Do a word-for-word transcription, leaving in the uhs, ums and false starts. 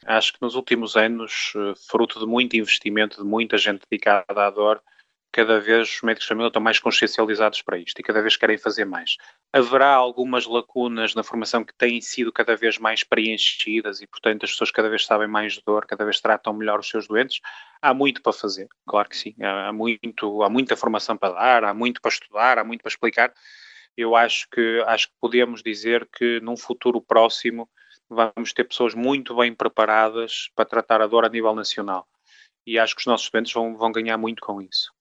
Acho que nos últimos anos, eh, fruto de muito investimento, de muita gente dedicada à dor, cada vez os médicos de família estão mais consciencializados para isto e cada vez querem fazer mais. Haverá algumas lacunas na formação que têm sido cada vez mais preenchidas e, portanto, as pessoas cada vez sabem mais de dor, cada vez tratam melhor os seus doentes. Há muito para fazer, claro que sim. Há, muito, há muita formação para dar, há muito para estudar, há muito para explicar. Eu acho que, acho que podemos dizer que num futuro próximo vamos ter pessoas muito bem preparadas para tratar a dor a nível nacional. E acho que os nossos estudantes vão, vão ganhar muito com isso.